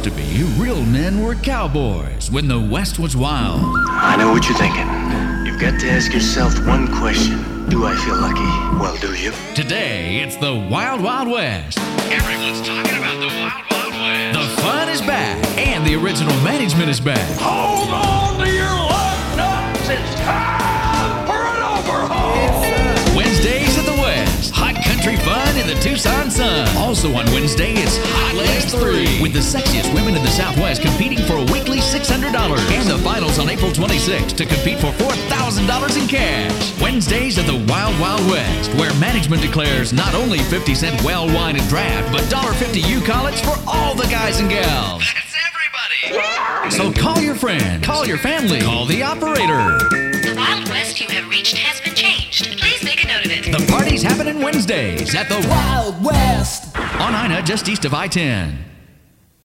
used to be, real men were cowboys when the West was wild. I know what you're thinking. You've got to ask yourself one question. Do I feel lucky? Well, do you? Today, it's the Wild Wild West. Everyone's talking about the Wild Wild West. The fun is back, and the original management is back. Hold on to your lug nuts. It's time for an overhaul. Wednesdays at the West. Hot country fun in the Tucson sun. Also on Wednesday, it's Hot Legs 3. With the sexiest women in the Southwest competing for a weekly $600. And the finals on April 26th to compete for $4,000 in cash. Wednesdays at the Wild Wild West, where management declares not only 50-cent well, wine, and draft, but $1.50 U-College for all the guys and gals. That's everybody. So call your friend, call your family, call the operator. The Wild West you have reached has been changed. Please make a note of it. The party's happening Wednesdays at the Wild West on Ina, just east of I-10.